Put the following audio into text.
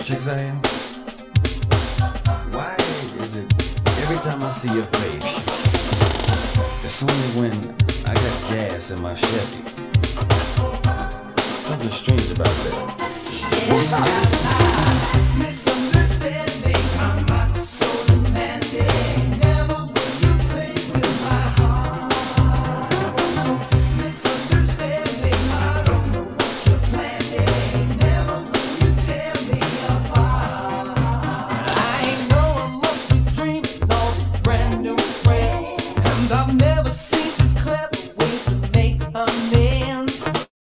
Check this out here. Why is it every time I see your face, it's only when I got gas in my Chevy? Something strange about that.